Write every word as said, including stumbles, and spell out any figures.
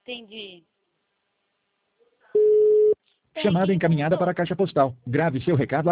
Entendi. Chamada encaminhada para a caixa postal. Grave seu recado